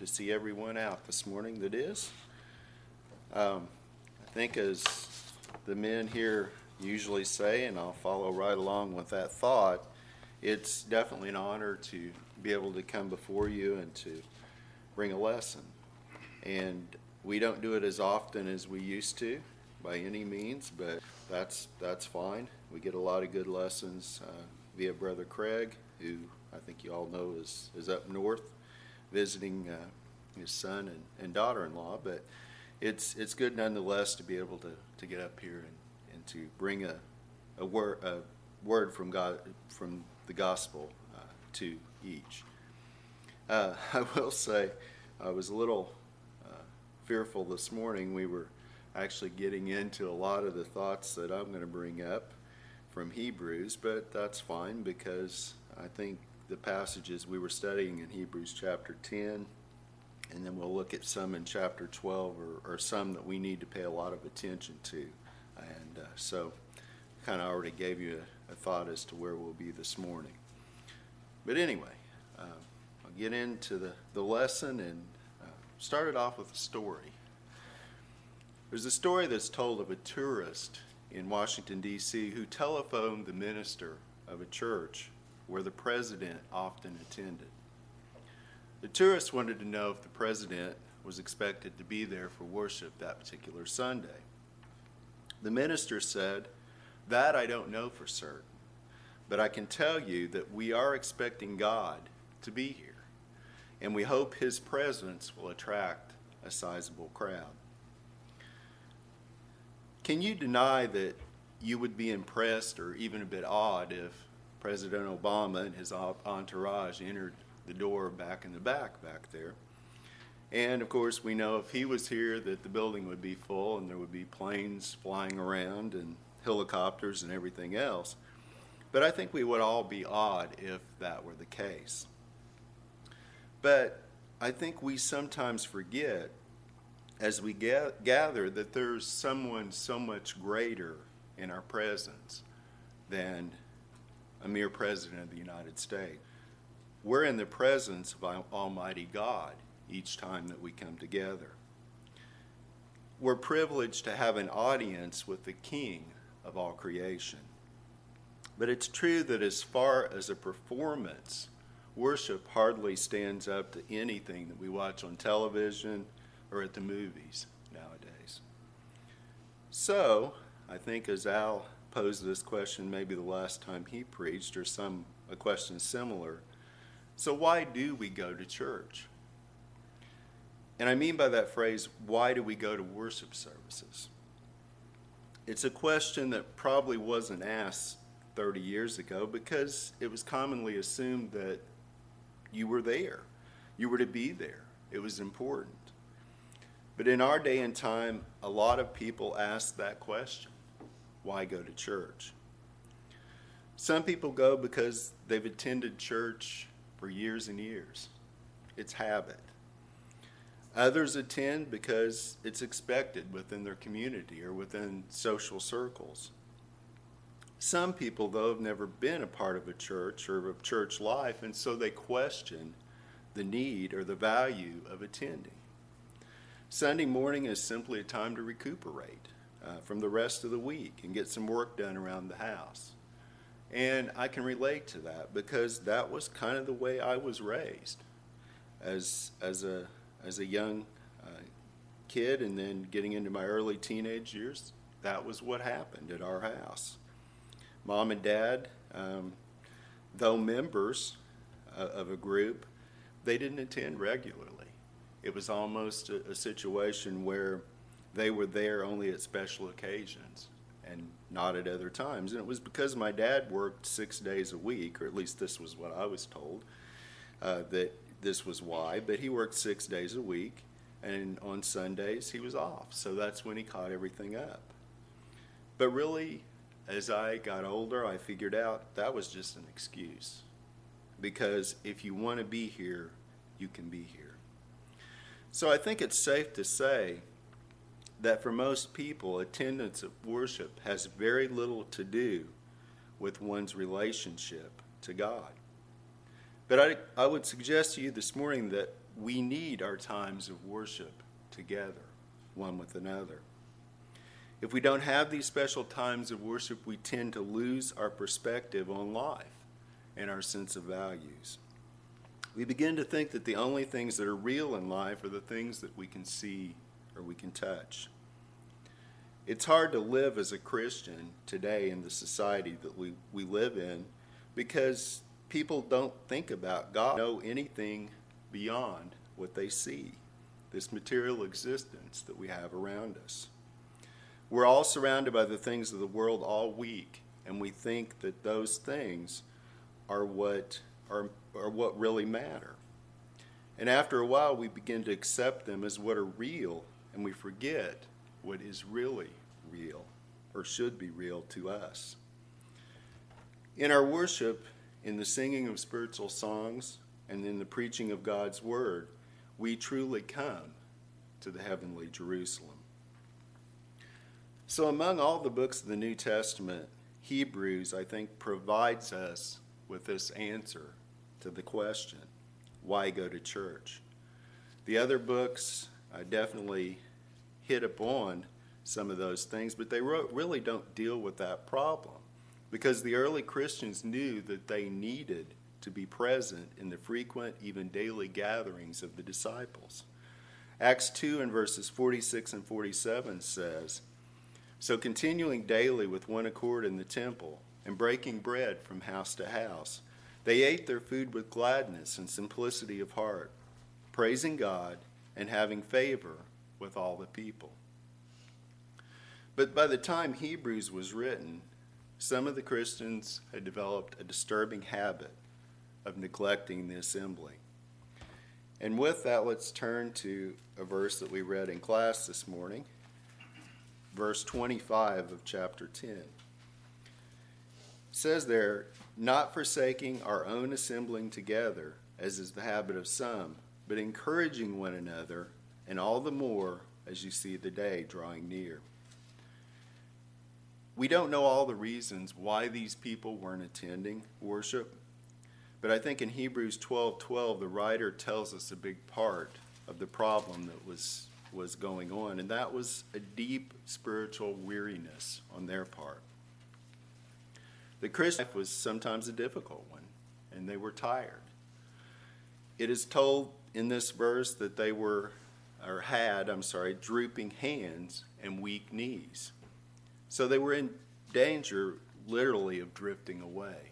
to see everyone out this morning that is. I think as the men here usually say, and I'll follow right along with that thought, it's definitely an honor to be able to come before you and to bring a lesson. And we don't do it as often as we used to by any means, but that's fine. We get a lot of good lessons via Brother Craig, who I think you all know is up north visiting his son and daughter-in-law. But it's good nonetheless to be able to get up here and to bring a word from God, from the gospel to each. I will say I was a little fearful this morning. We were actually getting into a lot of the thoughts that I'm going to bring up from Hebrews, but that's fine because I think the passages we were studying in Hebrews chapter 10, and then we'll look at some in chapter 12 or some that we need to pay a lot of attention to. And so kind of already gave you a thought as to where we'll be this morning. But anyway, I'll get into the lesson and start it off with a story. There's a story that's told of a tourist in Washington, D.C. who telephoned the minister of a church where the president often attended. The tourist wanted to know if the president was expected to be there for worship that particular Sunday. The minister said, "That I don't know for certain, but I can tell you that we are expecting God to be here, and we hope his presence will attract a sizable crowd." Can you deny that you would be impressed or even a bit awed if President Obama and his entourage entered the door back in the back there? And of course, we know if he was here that the building would be full and there would be planes flying around and helicopters and everything else. But I think we would all be awed if that were the case. But I think we sometimes forget as we gather that there's someone so much greater in our presence than a mere president of the United States. We're in the presence of Almighty God each time that we come together. We're privileged to have an audience with the King of all creation. But it's true that as far as a performance, worship hardly stands up to anything that we watch on television or at the movies nowadays. So, I think as Al posed this question maybe the last time he preached, or a question similar, so why do we go to church? And I mean by that phrase, why do we go to worship services? It's a question that probably wasn't asked 30 years ago because it was commonly assumed that you were there. You were to be there. It was important. But in our day and time, a lot of people ask that question. Why go to church? Some people go because they've attended church for years and years. It's habit. Others attend because it's expected within their community or within social circles. Some people, though, have never been a part of a church or of church life, and so they question the need or the value of attending. Sunday morning is simply a time to recuperate from the rest of the week and get some work done around the house. And I can relate to that because that was kind of the way I was raised as a young kid, and then getting into my early teenage years. That was what happened at our house. Mom and Dad, though members of a group, they didn't attend regularly. It was almost a situation where they were there only at special occasions and not at other times. And it was because my dad worked 6 days a week, or at least this was what I was told, that this was why. But he worked 6 days a week, and on Sundays he was off. So that's when he caught everything up. But really, as I got older, I figured out that was just an excuse. Because if you want to be here, you can be here. So I think it's safe to say that for most people, attendance at worship has very little to do with one's relationship to God. But I would suggest to you this morning that we need our times of worship together, one with another. If we don't have these special times of worship, we tend to lose our perspective on life and our sense of values. We begin to think that the only things that are real in life are the things that we can see or we can touch. It's hard to live as a Christian today in the society that we live in because people don't think about God, know anything beyond what they see, this material existence that we have around us. We're all surrounded by the things of the world all week, and we think that those things are what really matter. And after a while, we begin to accept them as what are real, and we forget what is really real, or should be real to us. In our worship, in the singing of spiritual songs, and in the preaching of God's word, we truly come to the heavenly Jerusalem. So among all the books of the New Testament, Hebrews, I think, provides us with this answer to the question, why go to church? The other books definitely hit upon some of those things, but they really don't deal with that problem because the early Christians knew that they needed to be present in the frequent, even daily gatherings of the disciples. Acts 2 and verses 46 and 47 says, "So continuing daily with one accord in the temple and breaking bread from house to house, they ate their food with gladness and simplicity of heart, praising God and having favor with all the people." But by the time Hebrews was written, some of the Christians had developed a disturbing habit of neglecting the assembly. And with that, let's turn to a verse that we read in class this morning, verse 25 of chapter 10. It says there, "Not forsaking our own assembling together, as is the habit of some, but encouraging one another, and all the more as you see the day drawing near." We don't know all the reasons why these people weren't attending worship, but I think in Hebrews 12:12, the writer tells us a big part of the problem that was going on, and that was a deep spiritual weariness on their part. The Christian life was sometimes a difficult one, and they were tired. It is told in this verse that they had drooping hands and weak knees. So they were in danger, literally, of drifting away.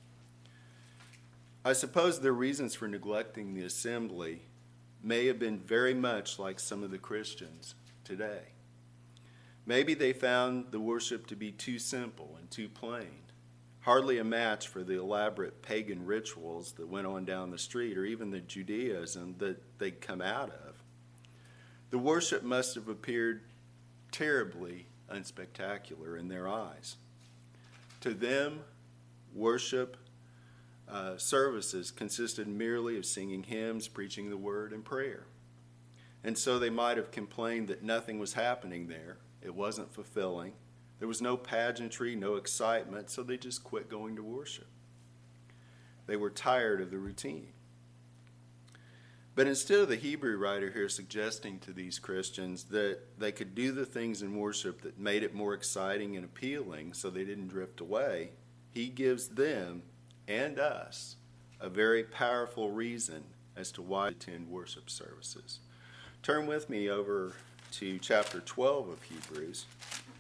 I suppose their reasons for neglecting the assembly may have been very much like some of the Christians today. Maybe they found the worship to be too simple and too plain, hardly a match for the elaborate pagan rituals that went on down the street or even the Judaism that they'd come out of. The worship must have appeared terribly unspectacular in their eyes. To them, worship services consisted merely of singing hymns, preaching the word, and prayer. And so they might have complained that nothing was happening there. It wasn't fulfilling. There was no pageantry, no excitement, so they just quit going to worship. They were tired of the routine. But instead of the Hebrew writer here suggesting to these Christians that they could do the things in worship that made it more exciting and appealing so they didn't drift away, he gives them and us a very powerful reason as to why to attend worship services. Turn with me over to chapter 12 of Hebrews,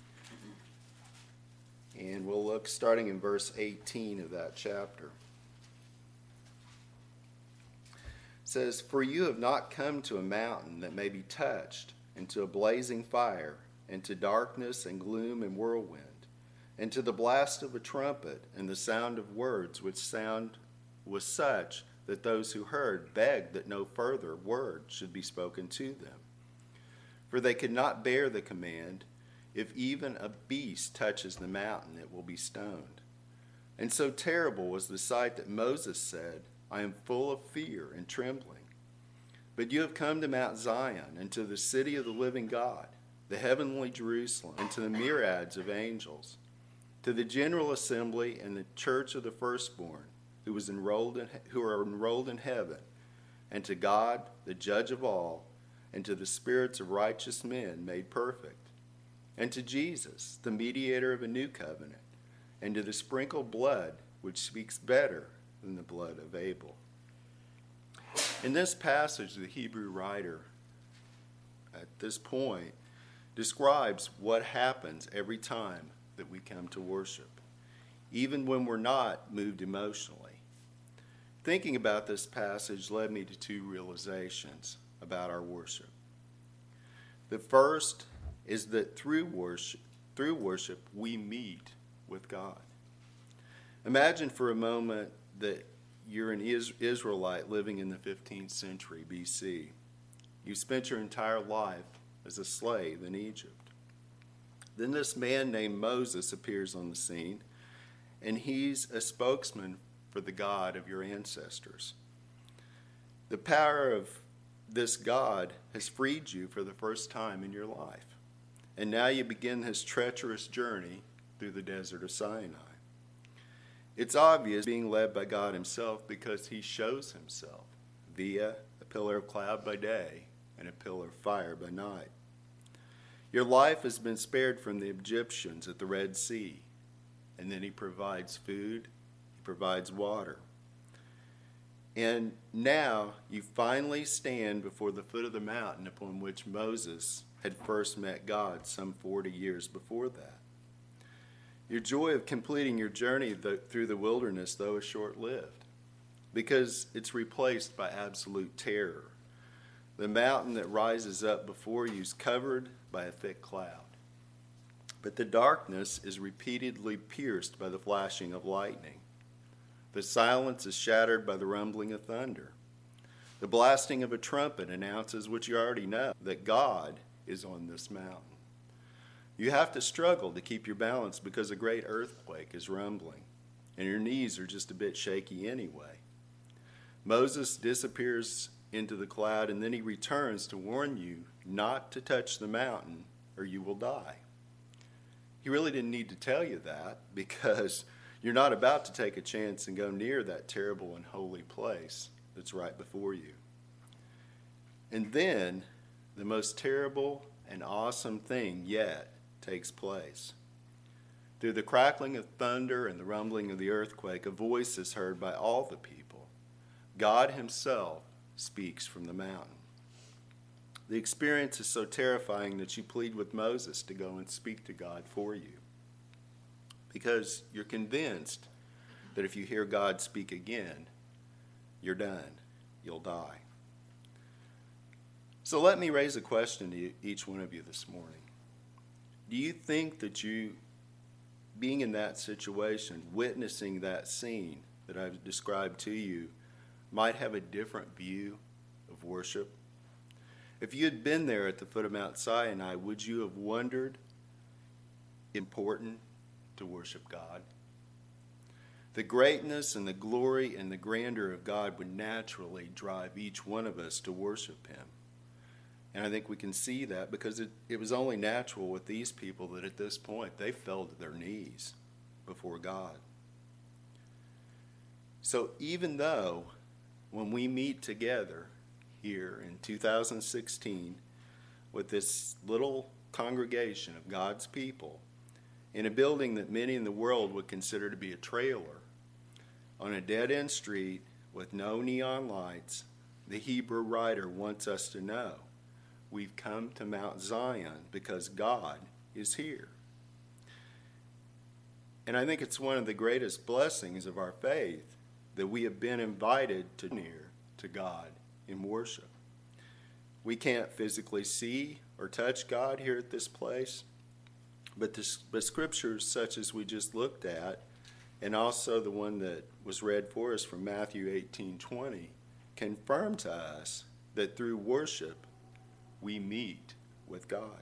and we'll look starting in verse 18 of that chapter. It says, "For you have not come to a mountain that may be touched, and to a blazing fire, and to darkness and gloom and whirlwind, and to the blast of a trumpet and the sound of words, which sound was such that those who heard begged that no further word should be spoken to them. For they could not bear the command, if even a beast touches the mountain, it will be stoned. And so terrible was the sight that Moses said, I am full of fear and trembling. But you have come to Mount Zion, and to the city of the living God, the heavenly Jerusalem, and to the myriads of angels, to the general assembly and the church of the firstborn, who are enrolled in heaven, and to God, the judge of all, and to the spirits of righteous men made perfect, and to Jesus, the mediator of a new covenant, and to the sprinkled blood which speaks better than the blood of Abel. In this passage, the Hebrew writer, at this point, describes what happens every time that we come to worship, even when we're not moved emotionally. Thinking about this passage led me to two realizations about our worship. The first is that through worship, we meet with God. Imagine for a moment that you're an Israelite living in the 15th century BC. You spent your entire life as a slave in Egypt. Then this man named Moses appears on the scene, and he's a spokesman for the God of your ancestors. The power of this God has freed you for the first time in your life, and now you begin this treacherous journey through the desert of Sinai. It's obvious being led by God himself because he shows himself via a pillar of cloud by day and a pillar of fire by night. Your life has been spared from the Egyptians at the Red Sea, and then he provides food, he provides water. And now you finally stand before the foot of the mountain upon which Moses had first met God some 40 years before that. Your joy of completing your journey through the wilderness, though, is short-lived because it's replaced by absolute terror. The mountain that rises up before you is covered by a thick cloud. But the darkness is repeatedly pierced by the flashing of lightning. The silence is shattered by the rumbling of thunder. The blasting of a trumpet announces what you already know, that God is on this mountain. You have to struggle to keep your balance because a great earthquake is rumbling, and your knees are just a bit shaky anyway. Moses disappears into the cloud, and then he returns to warn you not to touch the mountain or you will die. He really didn't need to tell you that because you're not about to take a chance and go near that terrible and holy place that's right before you. And then the most terrible and awesome thing yet takes place. Through the crackling of thunder and the rumbling of the earthquake, a voice is heard by all the people. God himself speaks from the mountain. The experience is so terrifying that you plead with Moses to go and speak to God for you, because you're convinced that if you hear God speak again, you're done. You'll die. So let me raise a question to each one of you this morning. Do you think that you, being in that situation, witnessing that scene that I've described to you, might have a different view of worship? If you had been there at the foot of Mount Sinai, would you have wondered, important to worship God? The greatness and the glory and the grandeur of God would naturally drive each one of us to worship him. And I think we can see that because it was only natural with these people that at this point they fell to their knees before God. So even though when we meet together here in 2016 with this little congregation of God's people in a building that many in the world would consider to be a trailer, on a dead-end street with no neon lights, the Hebrew writer wants us to know we've come to Mount Zion because God is here. And I think it's one of the greatest blessings of our faith that we have been invited to near to God in worship. We can't physically see or touch God here at this place, but the scriptures such as we just looked at, and also the one that was read for us from Matthew 18:20, confirm to us that through worship we meet with God.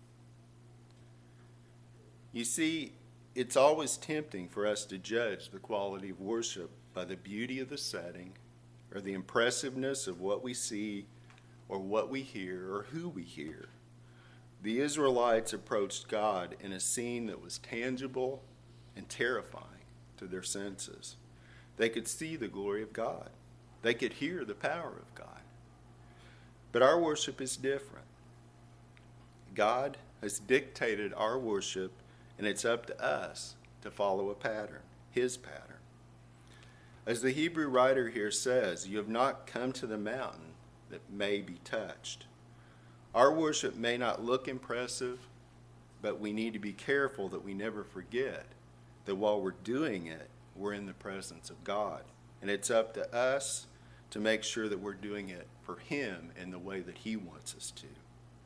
You see, it's always tempting for us to judge the quality of worship by the beauty of the setting or the impressiveness of what we see or what we hear or who we hear. The Israelites approached God in a scene that was tangible and terrifying to their senses. They could see the glory of God. They could hear the power of God. But our worship is different. God has dictated our worship, and it's up to us to follow a pattern, his pattern. As the Hebrew writer here says, you have not come to the mountain that may be touched. Our worship may not look impressive, but we need to be careful that we never forget that while we're doing it, we're in the presence of God. And it's up to us to make sure that we're doing it for him in the way that he wants us to.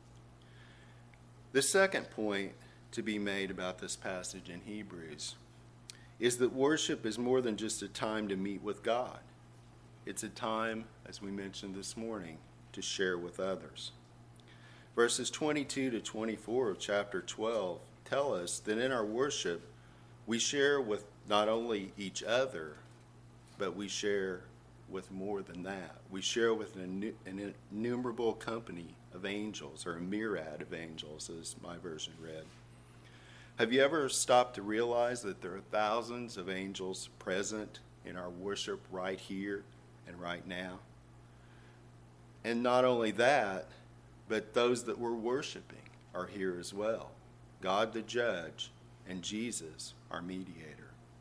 The second point to be made about this passage in Hebrews is that worship is more than just a time to meet with God. It's a time, as we mentioned this morning, to share with others. Verses 22 to 24 of chapter 12 tell us that in our worship, we share with not only each other, but we share with more than that. We share with an innumerable company of angels, or a myriad of angels, as my version read. Have you ever stopped to realize that there are thousands of angels present in our worship right here and right now? And not only that, but those that we're worshiping are here as well. God the judge and Jesus our mediator.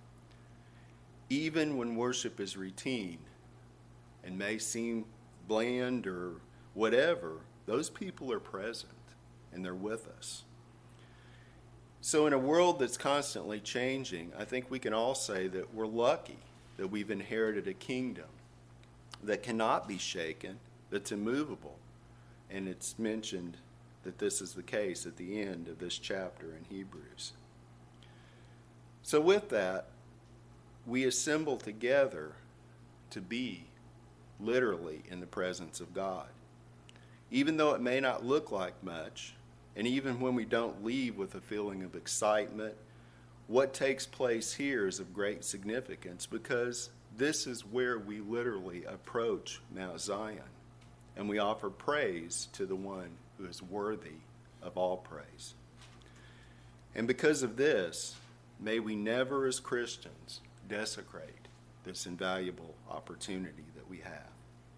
Even when worship is routine and may seem bland or whatever, those people are present and they're with us. So in a world that's constantly changing, I think we can all say that we're lucky that we've inherited a kingdom that cannot be shaken, that's immovable. And it's mentioned that this is the case at the end of this chapter in Hebrews. So with that, we assemble together to be literally in the presence of God. Even though it may not look like much, and even when we don't leave with a feeling of excitement, what takes place here is of great significance because this is where we literally approach Mount Zion, and we offer praise to the one who is worthy of all praise. And because of this, may we never as Christians desecrate this invaluable opportunity that we have.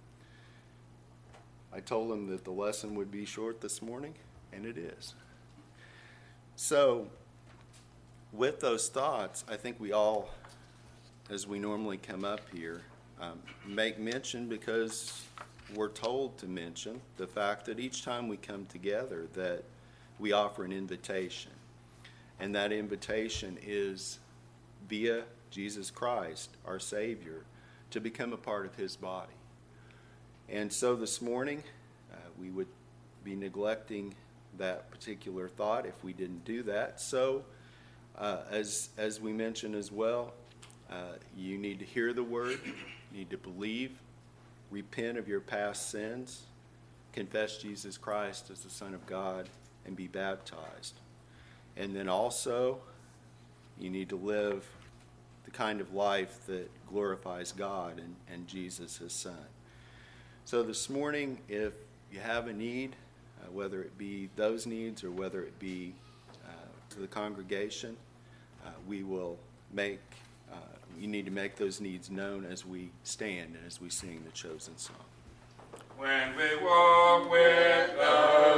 I told them that the lesson would be short this morning, and it is. So, with those thoughts, I think we all, as we normally come up here, make mention because we're told to mention the fact that each time we come together that we offer an invitation. And that invitation is via Jesus Christ, our Savior, to become a part of his body. And so this morning, we would be neglecting that particular thought if we didn't do that. So, as we mentioned as well, you need to hear the word, you need to believe, repent of your past sins, confess Jesus Christ as the Son of God, and be baptized. And then also, you need to live the kind of life that glorifies God and Jesus, his Son. So this morning, if you have a need, whether it be those needs or whether it be to the congregation, you need to make those needs known as we stand and as we sing the chosen song. When we walk with the